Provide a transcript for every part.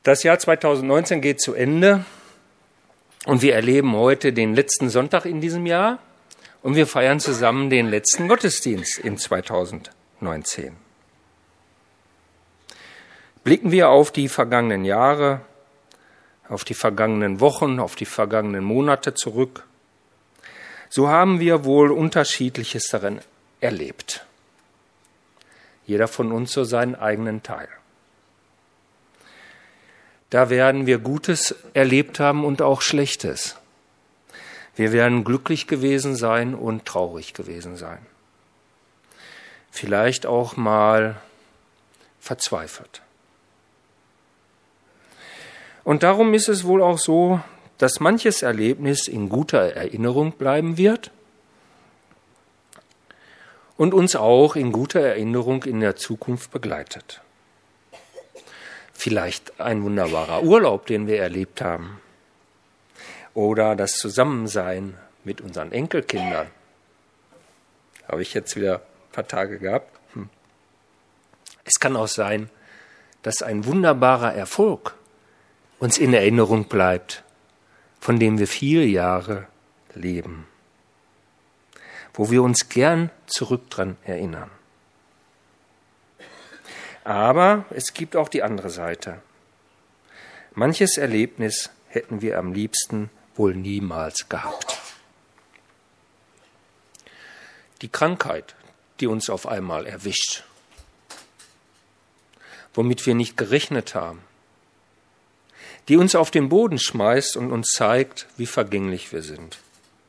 Das Jahr 2019 geht zu Ende und wir erleben heute den letzten Sonntag in diesem Jahr und wir feiern zusammen den letzten Gottesdienst in 2019. Blicken wir auf die vergangenen Jahre, auf die vergangenen Wochen, auf die vergangenen Monate zurück, so haben wir wohl Unterschiedliches darin erlebt. Jeder von uns so seinen eigenen Teil. Da werden wir Gutes erlebt haben und auch Schlechtes. Wir werden glücklich gewesen sein und traurig gewesen sein. Vielleicht auch mal verzweifelt. Und darum ist es wohl auch so, dass manches Erlebnis in guter Erinnerung bleiben wird und uns auch in guter Erinnerung in der Zukunft begleitet. Vielleicht ein wunderbarer Urlaub, den wir erlebt haben. Oder das Zusammensein mit unseren Enkelkindern. Habe ich jetzt wieder ein paar Tage gehabt. Es kann auch sein, dass ein wunderbarer Erfolg uns in Erinnerung bleibt, von dem wir viele Jahre leben. Wo wir uns gern zurück dran erinnern. Aber es gibt auch die andere Seite. Manches Erlebnis hätten wir am liebsten wohl niemals gehabt. Die Krankheit, die uns auf einmal erwischt, womit wir nicht gerechnet haben, die uns auf den Boden schmeißt und uns zeigt, wie vergänglich wir sind.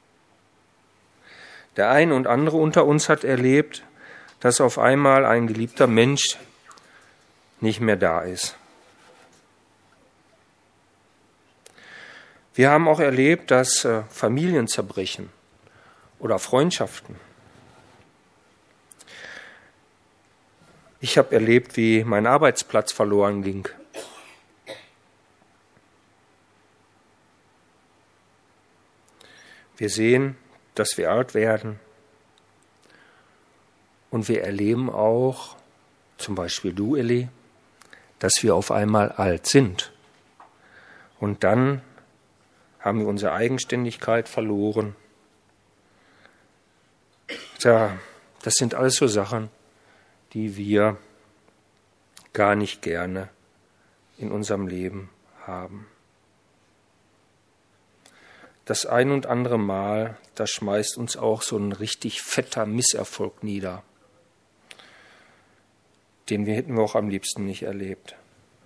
Der ein und andere unter uns hat erlebt, dass auf einmal ein geliebter Mensch nicht mehr da ist. Wir haben auch erlebt, dass Familien zerbrechen oder Freundschaften. Ich habe erlebt, wie mein Arbeitsplatz verloren ging. Wir sehen, dass wir alt werden und wir erleben auch, zum Beispiel du, Elli, dass wir auf einmal alt sind. Und dann haben wir unsere Eigenständigkeit verloren. Tja, das sind alles so Sachen, die wir gar nicht gerne in unserem Leben haben. Das ein und andere Mal, da schmeißt uns auch so ein richtig fetter Misserfolg nieder. Den hätten wir auch am liebsten nicht erlebt.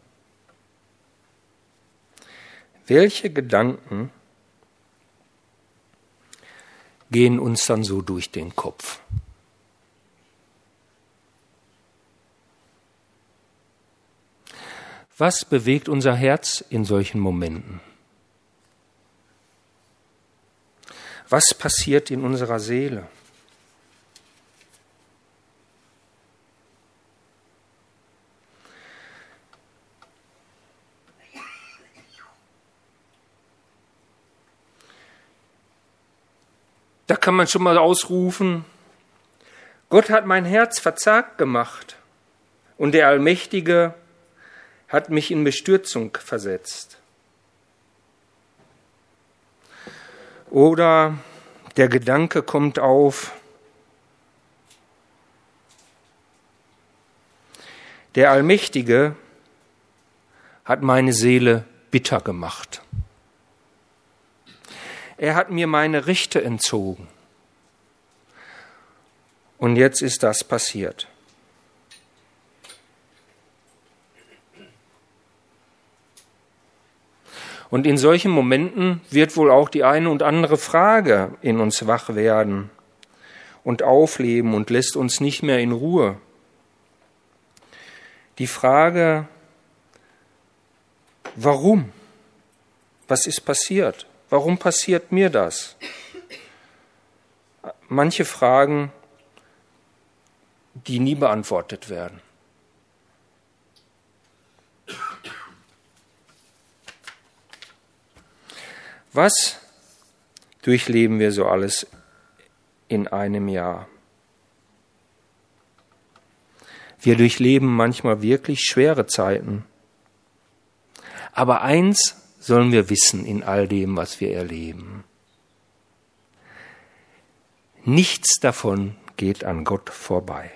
Welche Gedanken gehen uns dann so durch den Kopf? Was bewegt unser Herz in solchen Momenten? Was passiert in unserer Seele? Da kann man schon mal ausrufen, Gott hat mein Herz verzagt gemacht und der Allmächtige hat mich in Bestürzung versetzt. Oder der Gedanke kommt auf, der Allmächtige hat meine Seele bitter gemacht. Er hat mir meine Rechte entzogen. Und jetzt ist das passiert. Und in solchen Momenten wird wohl auch die eine und andere Frage in uns wach werden und aufleben und lässt uns nicht mehr in Ruhe. Die Frage, warum? Was ist passiert? Warum passiert mir das? Manche Fragen, die nie beantwortet werden. Was durchleben wir so alles in einem Jahr? Wir durchleben manchmal wirklich schwere Zeiten. Aber eins sollen wir wissen in all dem, was wir erleben. Nichts davon geht an Gott vorbei.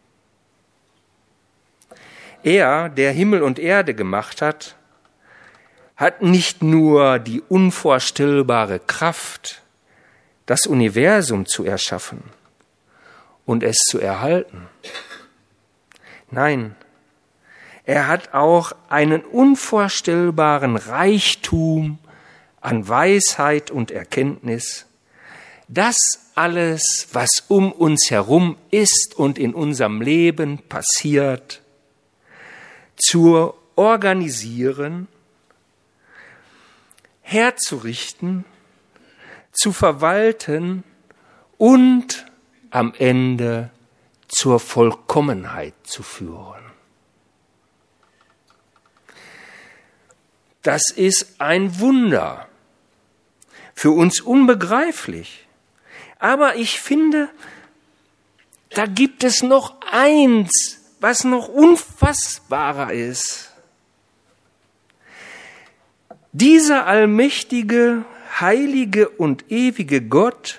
Er, der Himmel und Erde gemacht hat, hat nicht nur die unvorstellbare Kraft, das Universum zu erschaffen und es zu erhalten. Nein, er hat auch einen unvorstellbaren Reichtum an Weisheit und Erkenntnis, das alles, was um uns herum ist und in unserem Leben passiert, zu organisieren, herzurichten, zu verwalten und am Ende zur Vollkommenheit zu führen. Das ist ein Wunder, für uns unbegreiflich. Aber ich finde, da gibt es noch eins, was noch unfassbarer ist. Dieser allmächtige, heilige und ewige Gott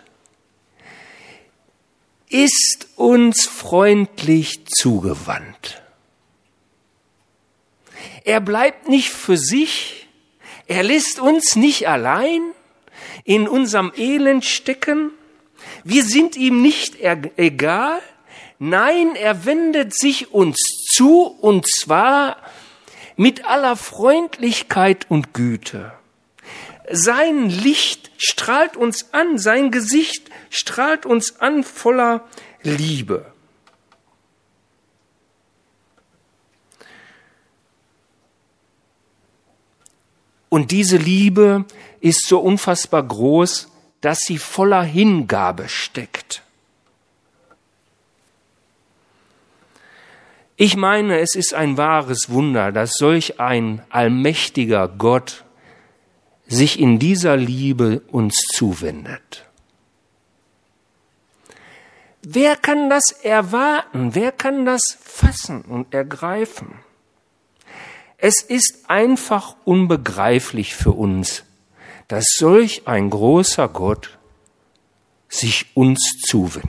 ist uns freundlich zugewandt. Er bleibt nicht für sich, er lässt uns nicht allein in unserem Elend stecken. Wir sind ihm nicht egal. Nein, er wendet sich uns zu, und zwar mit aller Freundlichkeit und Güte. Sein Licht strahlt uns an, sein Gesicht strahlt uns an voller Liebe. Und diese Liebe ist so unfassbar groß, dass sie voller Hingabe steckt. Ich meine, es ist ein wahres Wunder, dass solch ein allmächtiger Gott sich in dieser Liebe uns zuwendet. Wer kann das erwarten? Wer kann das fassen und ergreifen? Es ist einfach unbegreiflich für uns, dass solch ein großer Gott sich uns zuwendet.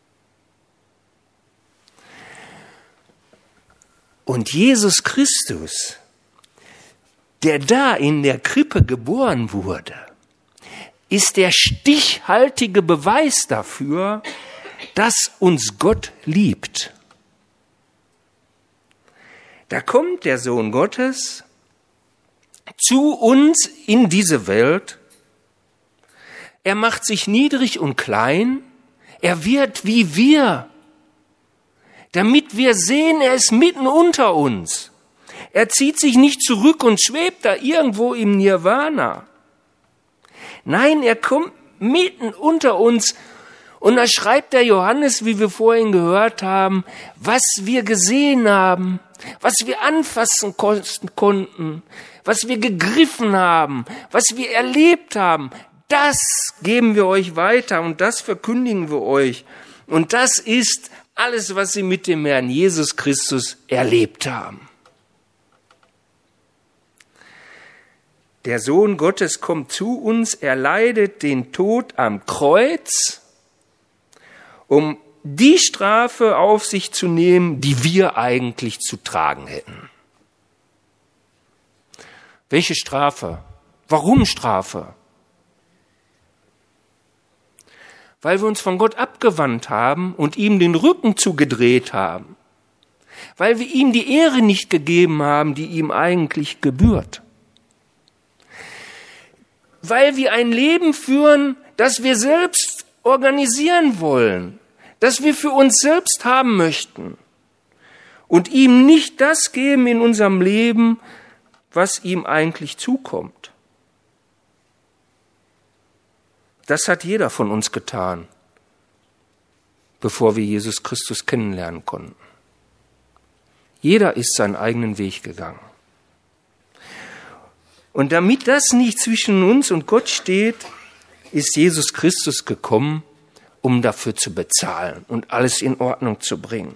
Und Jesus Christus, der da in der Krippe geboren wurde, ist der stichhaltige Beweis dafür, dass uns Gott liebt. Da kommt der Sohn Gottes zu uns in diese Welt. Er macht sich niedrig und klein. Er wird wie wir, damit wir sehen, er ist mitten unter uns. Er zieht sich nicht zurück und schwebt da irgendwo im Nirvana. Nein, er kommt mitten unter uns. Und da schreibt der Johannes, wie wir vorhin gehört haben, was wir gesehen haben, was wir anfassen konnten, was wir gegriffen haben, was wir erlebt haben. Das geben wir euch weiter und das verkündigen wir euch. Und das ist alles, was sie mit dem Herrn Jesus Christus erlebt haben. Der Sohn Gottes kommt zu uns, er leidet den Tod am Kreuz, um die Strafe auf sich zu nehmen, die wir eigentlich zu tragen hätten. Welche Strafe? Warum Strafe? Weil wir uns von Gott abgewandt haben und ihm den Rücken zugedreht haben. Weil wir ihm die Ehre nicht gegeben haben, die ihm eigentlich gebührt. Weil wir ein Leben führen, das wir selbst organisieren wollen, das wir für uns selbst haben möchten und ihm nicht das geben in unserem Leben, was ihm eigentlich zukommt. Das hat jeder von uns getan, bevor wir Jesus Christus kennenlernen konnten. Jeder ist seinen eigenen Weg gegangen. Und damit das nicht zwischen uns und Gott steht, ist Jesus Christus gekommen, um dafür zu bezahlen und alles in Ordnung zu bringen.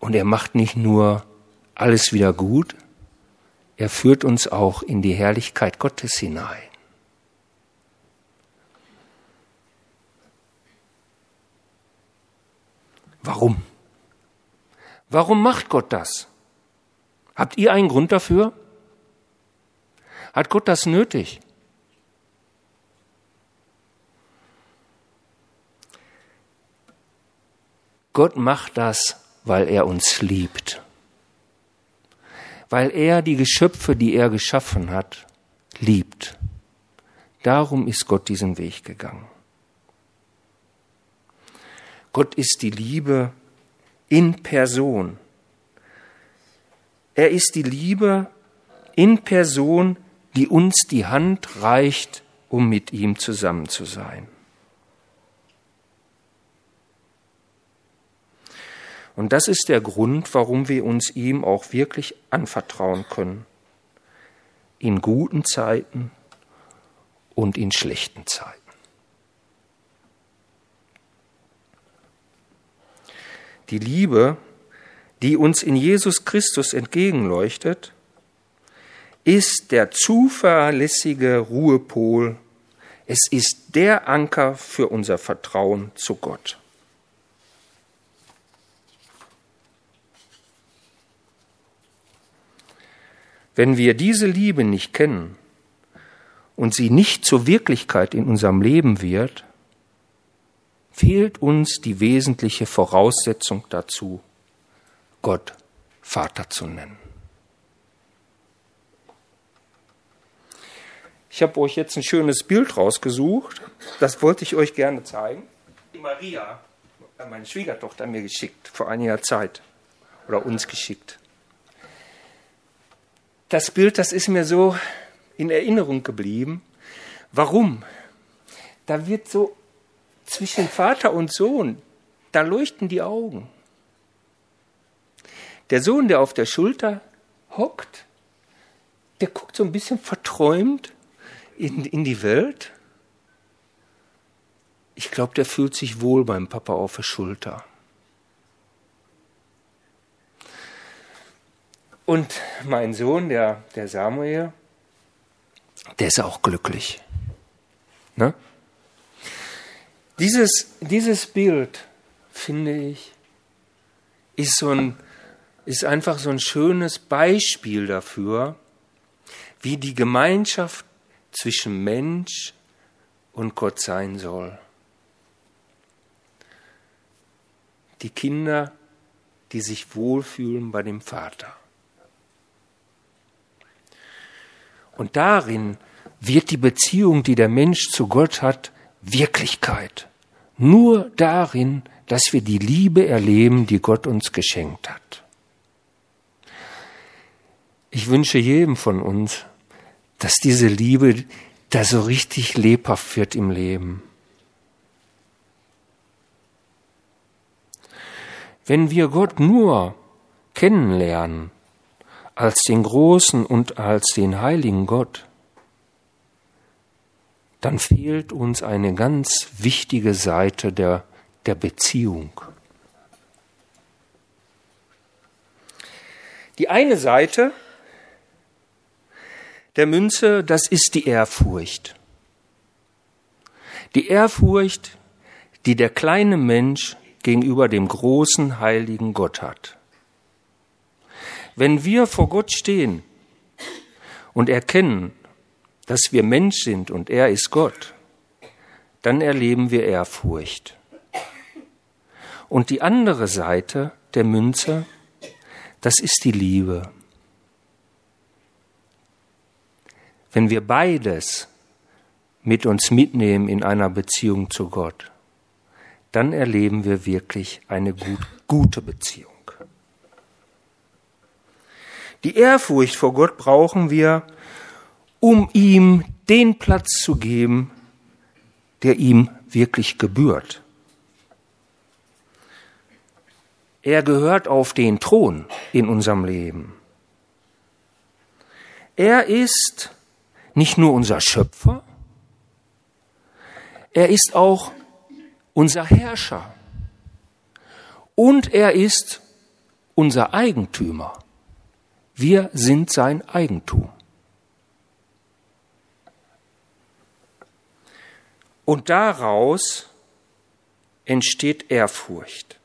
Und er macht nicht nur alles wieder gut, er führt uns auch in die Herrlichkeit Gottes hinein. Warum? Warum macht Gott das? Habt ihr einen Grund dafür? Hat Gott das nötig? Gott macht das, weil er uns liebt. Weil er die Geschöpfe, die er geschaffen hat, liebt. Darum ist Gott diesen Weg gegangen. Gott ist die Liebe in Person. Er ist die Liebe in Person, die uns die Hand reicht, um mit ihm zusammen zu sein. Und das ist der Grund, warum wir uns ihm auch wirklich anvertrauen können. In guten Zeiten und in schlechten Zeiten. Die Liebe, die uns in Jesus Christus entgegenleuchtet, ist der zuverlässige Ruhepol. Es ist der Anker für unser Vertrauen zu Gott. Wenn wir diese Liebe nicht kennen und sie nicht zur Wirklichkeit in unserem Leben wird, fehlt uns die wesentliche Voraussetzung dazu, Gott Vater zu nennen. Ich habe euch jetzt ein schönes Bild rausgesucht, das wollte ich euch gerne zeigen. Die Maria, meine Schwiegertochter, mir geschickt, vor einiger Zeit, oder uns geschickt. Das Bild, das ist mir so in Erinnerung geblieben. Warum? Da wird so zwischen Vater und Sohn, da leuchten die Augen. Der Sohn, der auf der Schulter hockt, der guckt so ein bisschen verträumt in die Welt. Ich glaube, der fühlt sich wohl beim Papa auf der Schulter. Und mein Sohn, der Samuel, der ist auch glücklich. Ne? Dieses Bild, finde ich, ist einfach so ein schönes Beispiel dafür, wie die Gemeinschaft zwischen Mensch und Gott sein soll. Die Kinder, die sich wohlfühlen bei dem Vater. Und darin wird die Beziehung, die der Mensch zu Gott hat, Wirklichkeit. Nur darin, dass wir die Liebe erleben, die Gott uns geschenkt hat. Ich wünsche jedem von uns, dass diese Liebe da so richtig lebhaft wird im Leben. Wenn wir Gott nur kennenlernen, als den großen und als den heiligen Gott, dann fehlt uns eine ganz wichtige Seite der Beziehung. Die eine Seite der Münze, das ist die Ehrfurcht. Die Ehrfurcht, die der kleine Mensch gegenüber dem großen, heiligen Gott hat. Wenn wir vor Gott stehen und erkennen, dass wir Mensch sind und er ist Gott, dann erleben wir Ehrfurcht. Und die andere Seite der Münze, das ist die Liebe. Wenn wir beides mit uns mitnehmen in einer Beziehung zu Gott, dann erleben wir wirklich eine gute Beziehung. Die Ehrfurcht vor Gott brauchen wir, um ihm den Platz zu geben, der ihm wirklich gebührt. Er gehört auf den Thron in unserem Leben. Er ist nicht nur unser Schöpfer, er ist auch unser Herrscher und er ist unser Eigentümer. Wir sind sein Eigentum. Und daraus entsteht Ehrfurcht.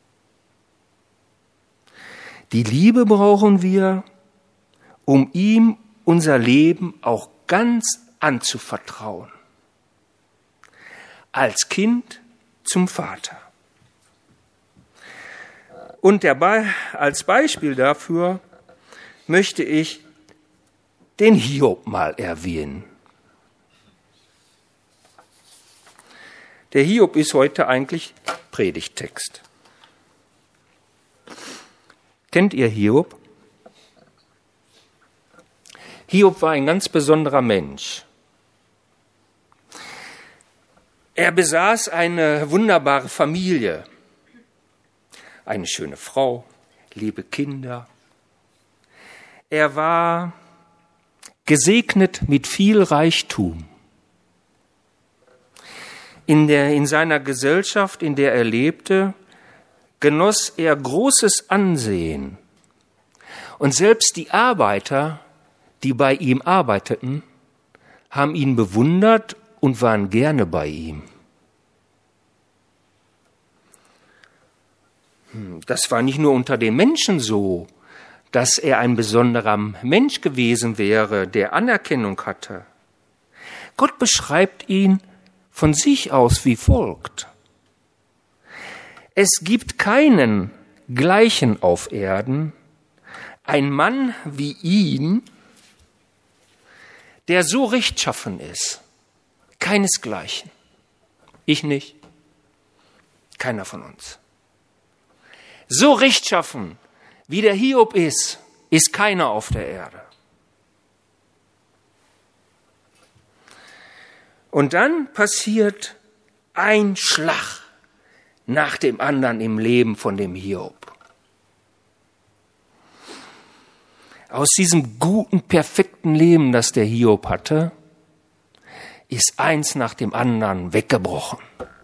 Die Liebe brauchen wir, um ihm unser Leben auch ganz anzuvertrauen. Als Kind zum Vater. Und als Beispiel dafür möchte ich den Hiob mal erwähnen. Der Hiob ist heute eigentlich Predigttext. Kennt ihr Hiob? Hiob war ein ganz besonderer Mensch. Er besaß eine wunderbare Familie, eine schöne Frau, liebe Kinder. Er war gesegnet mit viel Reichtum. In seiner Gesellschaft, in der er lebte, genoss er großes Ansehen. Und selbst die Arbeiter, die bei ihm arbeiteten, haben ihn bewundert und waren gerne bei ihm. Das war nicht nur unter den Menschen so, dass er ein besonderer Mensch gewesen wäre, der Anerkennung hatte. Gott beschreibt ihn von sich aus wie folgt. Es gibt keinen Gleichen auf Erden, ein Mann wie ihn, der so rechtschaffen ist. Keinesgleichen. Ich nicht. Keiner von uns. So rechtschaffen, wie der Hiob ist keiner auf der Erde. Und dann passiert ein Schlag nach dem anderen im Leben von dem Hiob. Aus diesem guten, perfekten Leben, das der Hiob hatte, ist eins nach dem anderen weggebrochen.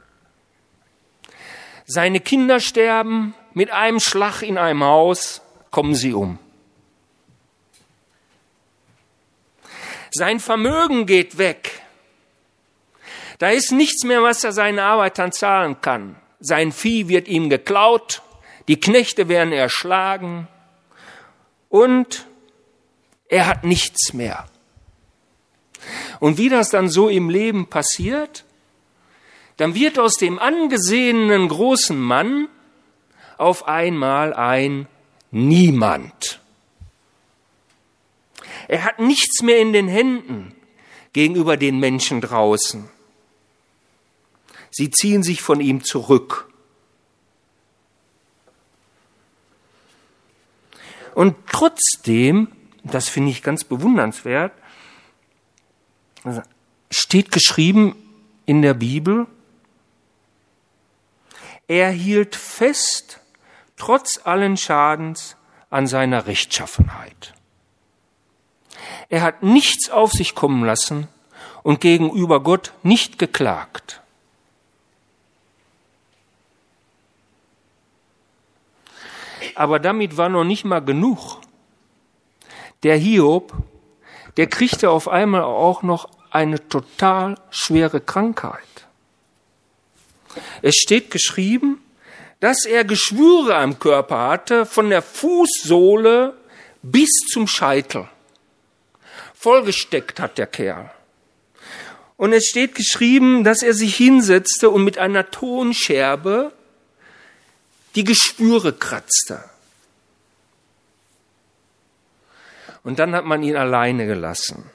Seine Kinder sterben, mit einem Schlag in einem Haus kommen sie um. Sein Vermögen geht weg. Da ist nichts mehr, was er seinen Arbeitern zahlen kann. Sein Vieh wird ihm geklaut, die Knechte werden erschlagen und er hat nichts mehr. Und wie das dann so im Leben passiert, dann wird aus dem angesehenen großen Mann auf einmal ein Niemand. Er hat nichts mehr in den Händen gegenüber den Menschen draußen. Sie ziehen sich von ihm zurück. Und trotzdem, das finde ich ganz bewundernswert, steht geschrieben in der Bibel, er hielt fest, trotz allen Schadens, an seiner Rechtschaffenheit. Er hat nichts auf sich kommen lassen und gegenüber Gott nicht geklagt. Aber damit war noch nicht mal genug. Der Hiob, der kriegte auf einmal auch noch eine total schwere Krankheit. Es steht geschrieben, dass er Geschwüre am Körper hatte, von der Fußsohle bis zum Scheitel. Vollgesteckt hat der Kerl. Und es steht geschrieben, dass er sich hinsetzte und mit einer Tonscherbe die Geschwüre kratzte. Und dann hat man ihn alleine gelassen.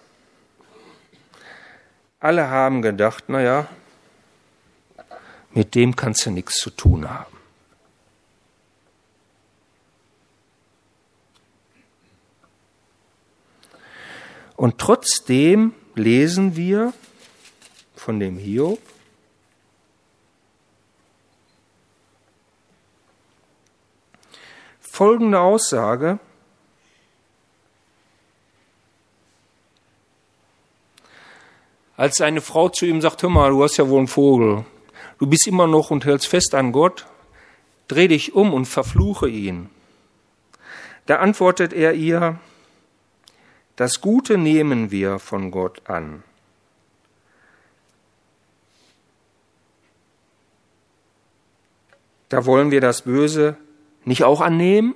Alle haben gedacht, naja, mit dem kannst du nichts zu tun haben. Und trotzdem lesen wir von dem Hiob, folgende Aussage: Als seine Frau zu ihm sagt, hör mal, du hast ja wohl einen Vogel, du bist immer noch und hältst fest an Gott, dreh dich um und verfluche ihn. Da antwortet er ihr: Das Gute nehmen wir von Gott an. Da wollen wir das Böse nicht auch annehmen?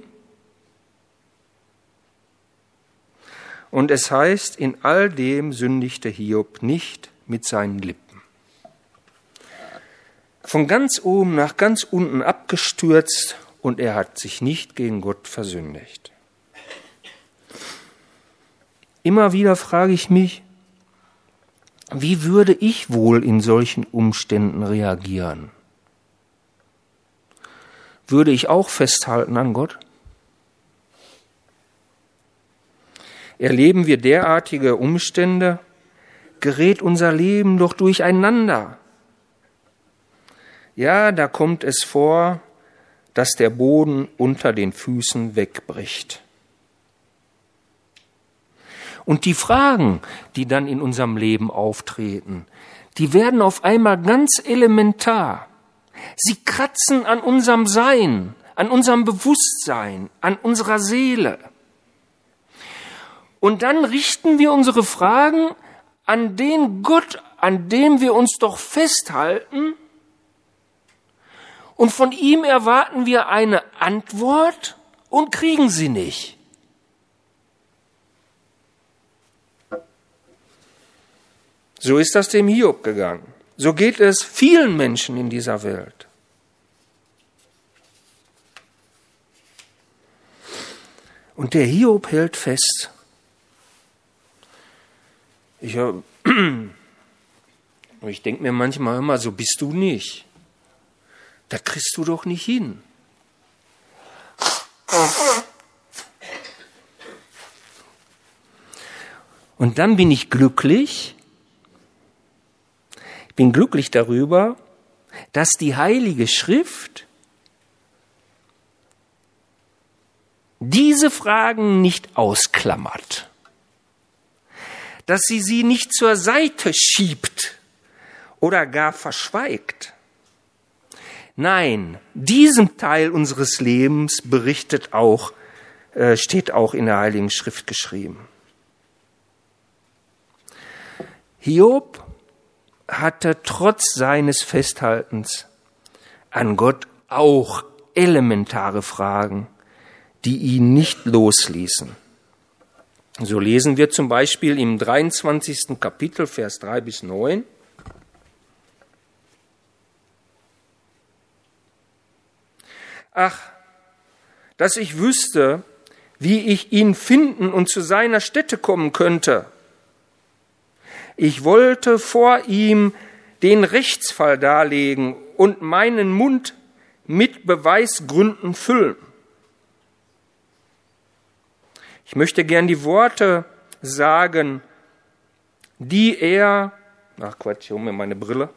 Und es heißt, in all dem sündigte Hiob nicht mit seinen Lippen. Von ganz oben nach ganz unten abgestürzt, und er hat sich nicht gegen Gott versündigt. Immer wieder frage ich mich, wie würde ich wohl in solchen Umständen reagieren? Würde ich auch festhalten an Gott? Erleben wir derartige Umstände, gerät unser Leben doch durcheinander. Ja, da kommt es vor, dass der Boden unter den Füßen wegbricht. Und die Fragen, die dann in unserem Leben auftreten, die werden auf einmal ganz elementar. Sie kratzen an unserem Sein, an unserem Bewusstsein, an unserer Seele. Und dann richten wir unsere Fragen an den Gott, an dem wir uns doch festhalten, und von ihm erwarten wir eine Antwort und kriegen sie nicht. So ist das dem Hiob gegangen. So geht es vielen Menschen in dieser Welt. Und der Hiob hält fest. Ich denke mir manchmal immer, so bist du nicht. Das kriegst du doch nicht hin. Und dann bin ich glücklich. Ich bin glücklich darüber, dass die Heilige Schrift diese Fragen nicht ausklammert. Dass sie nicht zur Seite schiebt oder gar verschweigt. Nein, diesem Teil unseres Lebens steht auch in der Heiligen Schrift geschrieben. Hiob hatte trotz seines Festhaltens an Gott auch elementare Fragen, die ihn nicht losließen. So lesen wir zum Beispiel im 23. Kapitel, Vers 3-9. Ach, dass ich wüsste, wie ich ihn finden und zu seiner Stätte kommen könnte. Ich wollte vor ihm den Rechtsfall darlegen und meinen Mund mit Beweisgründen füllen. Ich möchte gern die Worte sagen, die er... Ach Quatsch, ich hole mir meine Brille.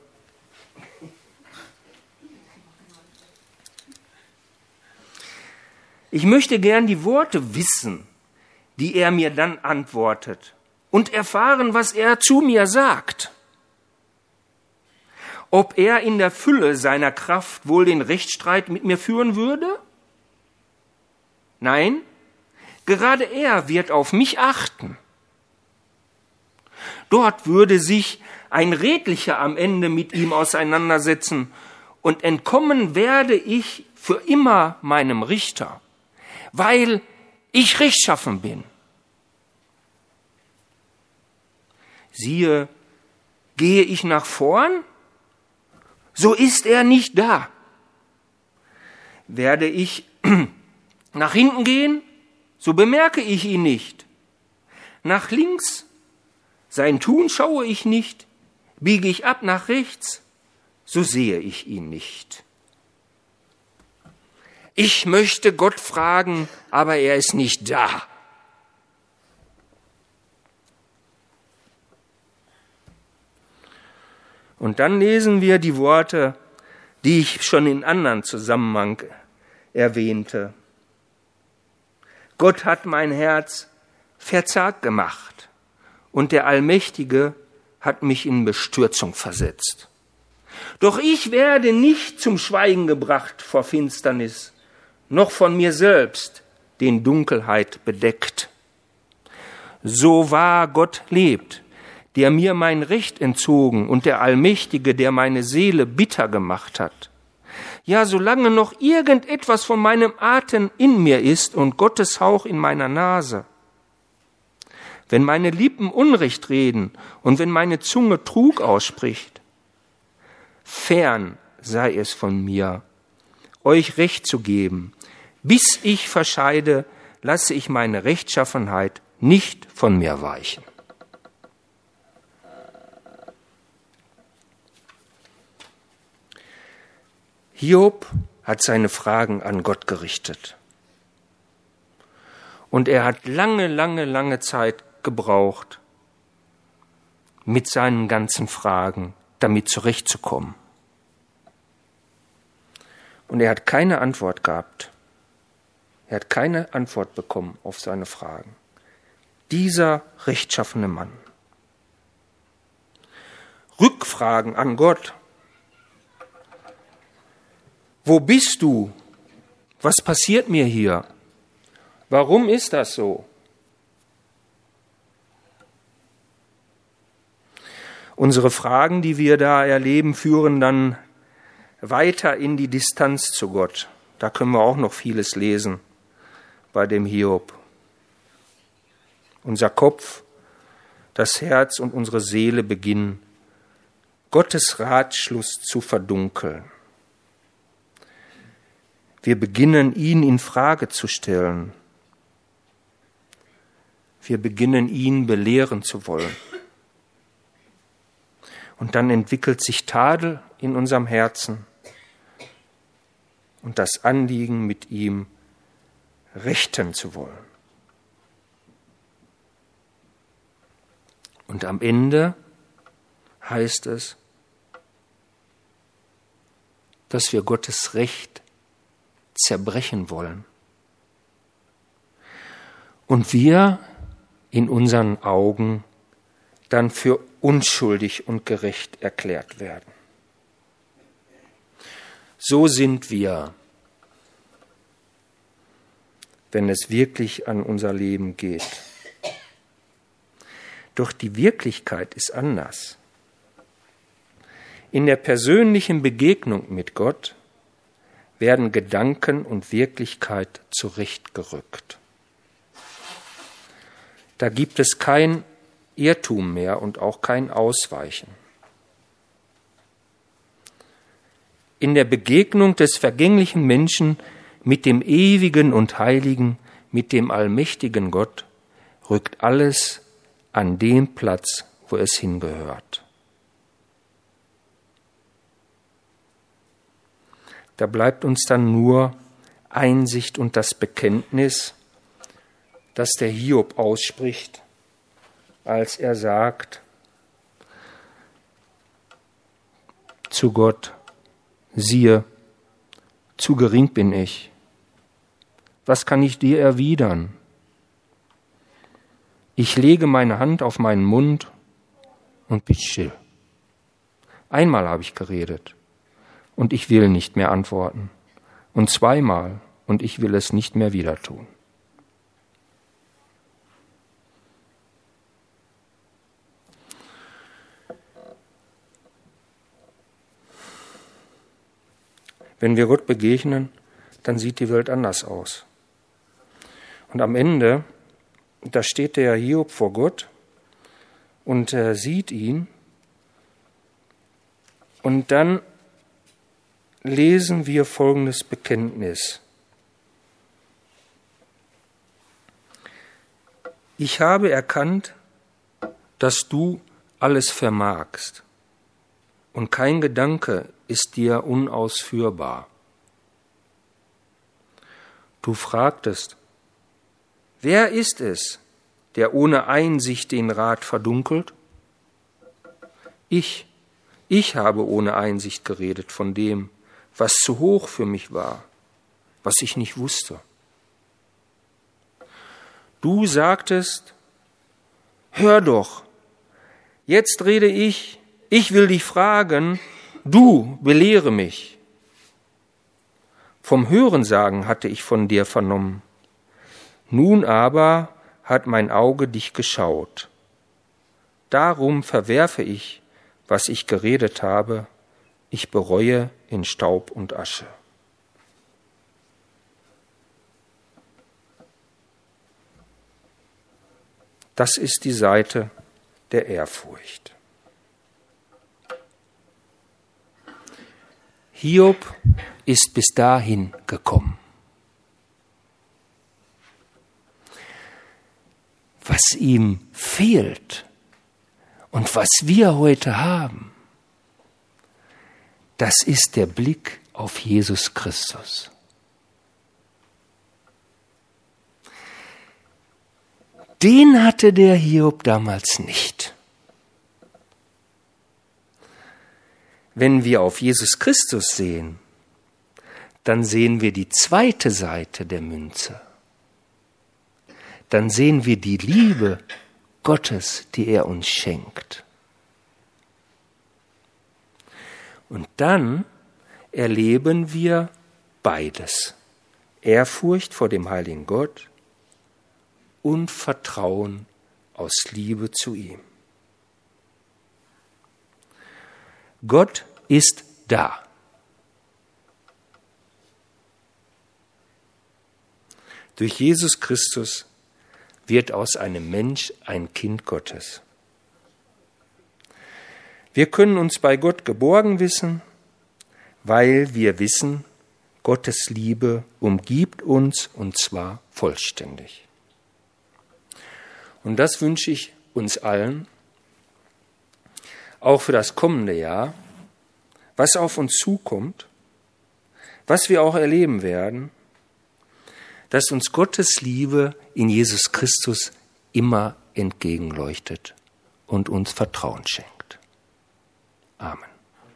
Ich möchte gern die Worte wissen, die er mir dann antwortet, und erfahren, was er zu mir sagt. Ob er in der Fülle seiner Kraft wohl den Rechtsstreit mit mir führen würde? Nein, gerade er wird auf mich achten. Dort würde sich ein Redlicher am Ende mit ihm auseinandersetzen, und entkommen werde ich für immer meinem Richter, weil ich rechtschaffen bin. Siehe, gehe ich nach vorn, so ist er nicht da. Werde ich nach hinten gehen, so bemerke ich ihn nicht. Nach links, sein Tun schaue ich nicht. Biege ich ab nach rechts, so sehe ich ihn nicht. Ich möchte Gott fragen, aber er ist nicht da. Und dann lesen wir die Worte, die ich schon in anderen Zusammenhang erwähnte. Gott hat mein Herz verzagt gemacht und der Allmächtige hat mich in Bestürzung versetzt. Doch ich werde nicht zum Schweigen gebracht vor Finsternis, noch von mir selbst den Dunkelheit bedeckt. So wahr Gott lebt, der mir mein Recht entzogen und der Allmächtige, der meine Seele bitter gemacht hat. Ja, solange noch irgendetwas von meinem Atem in mir ist und Gottes Hauch in meiner Nase. Wenn meine Lippen Unrecht reden und wenn meine Zunge Trug ausspricht, fern sei es von mir, euch Recht zu geben. Bis ich verscheide, lasse ich meine Rechtschaffenheit nicht von mir weichen. Hiob hat seine Fragen an Gott gerichtet. Und er hat lange Zeit gebraucht, mit seinen ganzen Fragen damit zurechtzukommen. Und er hat keine Antwort gehabt. Er hat keine Antwort bekommen auf seine Fragen. Dieser rechtschaffene Mann. Rückfragen an Gott. Wo bist du? Was passiert mir hier? Warum ist das so? Unsere Fragen, die wir da erleben, führen dann weiter in die Distanz zu Gott. Da können wir auch noch vieles lesen bei dem Hiob. Unser Kopf, das Herz und unsere Seele beginnen, Gottes Ratschluss zu verdunkeln. Wir beginnen, ihn in Frage zu stellen. Wir beginnen, ihn belehren zu wollen. Und dann entwickelt sich Tadel in unserem Herzen und das Anliegen, mit ihm rechten zu wollen. Und am Ende heißt es, dass wir Gottes Recht zerbrechen wollen. Und wir in unseren Augen dann für unschuldig und gerecht erklärt werden. So sind wir, wenn es wirklich an unser Leben geht. Doch die Wirklichkeit ist anders. In der persönlichen Begegnung mit Gott werden Gedanken und Wirklichkeit zurechtgerückt. Da gibt es kein Irrtum mehr und auch kein Ausweichen. In der Begegnung des vergänglichen Menschen mit dem ewigen und heiligen, mit dem allmächtigen Gott, rückt alles an den Platz, wo es hingehört. Da bleibt uns dann nur Einsicht und das Bekenntnis, das der Hiob ausspricht, als er sagt zu Gott: Siehe, zu gering bin ich. Was kann ich dir erwidern? Ich lege meine Hand auf meinen Mund und bin still. Einmal habe ich geredet und ich will nicht mehr antworten. Und zweimal und ich will es nicht mehr wieder tun. Wenn wir Gott begegnen, dann sieht die Welt anders aus. Und am Ende, da steht der Hiob vor Gott und sieht ihn. Und dann lesen wir folgendes Bekenntnis. Ich habe erkannt, dass du alles vermagst und kein Gedanke ist dir unausführbar. Du fragtest, wer ist es, der ohne Einsicht den Rat verdunkelt? Ich habe ohne Einsicht geredet von dem, was zu hoch für mich war, was ich nicht wusste. Du sagtest, hör doch, jetzt rede ich will dich fragen, du belehre mich. Vom Hörensagen hatte ich von dir vernommen, Nun aber hat mein Auge dich geschaut. Darum verwerfe ich, was ich geredet habe. Ich bereue in Staub und Asche. Das ist die Seite der Ehrfurcht. Hiob ist bis dahin gekommen. Was ihm fehlt und was wir heute haben, das ist der Blick auf Jesus Christus. Den hatte der Hiob damals nicht. Wenn wir auf Jesus Christus sehen, dann sehen wir die zweite Seite der Münze. Dann sehen wir die Liebe Gottes, die er uns schenkt. Und dann erleben wir beides. Ehrfurcht vor dem heiligen Gott und Vertrauen aus Liebe zu ihm. Gott ist da. Durch Jesus Christus wird aus einem Mensch ein Kind Gottes. Wir können uns bei Gott geborgen wissen, weil wir wissen, Gottes Liebe umgibt uns und zwar vollständig. Und das wünsche ich uns allen, auch für das kommende Jahr, was auf uns zukommt, was wir auch erleben werden, dass uns Gottes Liebe in Jesus Christus immer entgegenleuchtet und uns Vertrauen schenkt. Amen.